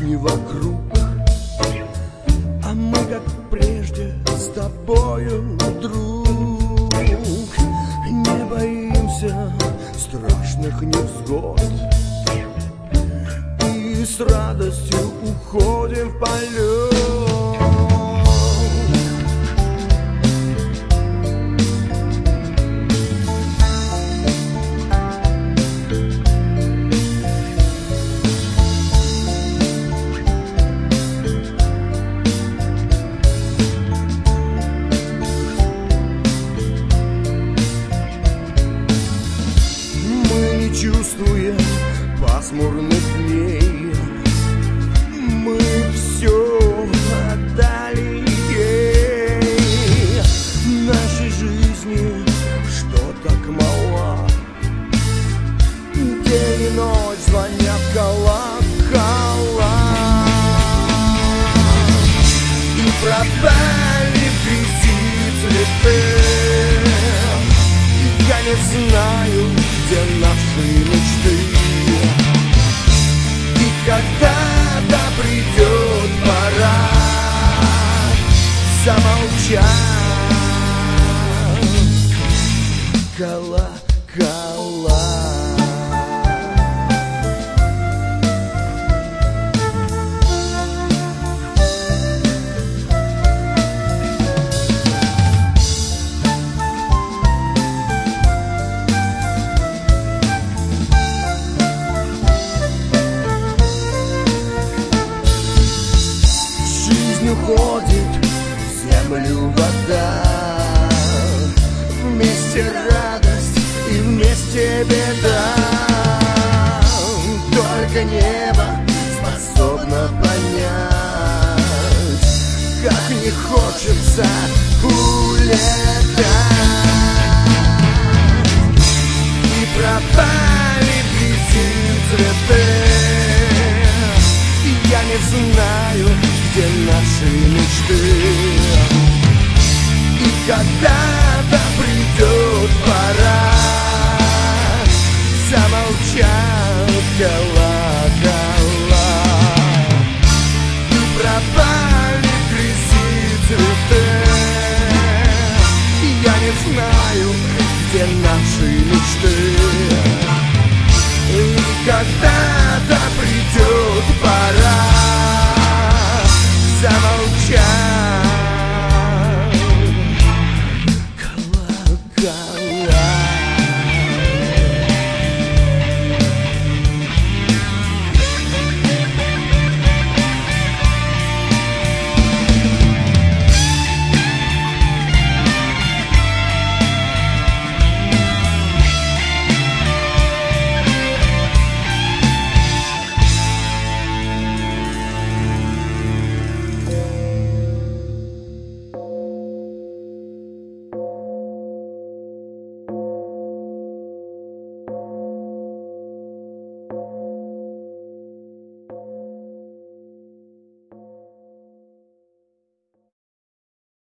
жизни вокруг, а мы, как прежде, с тобою, друг. Не боимся страшных невзгод и с радостью уходим в полет. Чувствуя пасмурных дней, мы все отдали ей. В нашей жизни что так мало, день и ночь звонят колокола, и пропали в грязи цветы. Я не знаю, где наши мечты, и когда-то придет пора замолчать. Колокола. Уходит в землю вода, вместе радость и вместе беда. Только небо способно понять, как не хочется улетать. И пропали в грязи цветы. Я не знаю, где наши мечты, и когда-то придет пора замолчать колокола. И пропали в грязи цветы. Я не знаю, где наши мечты, и когда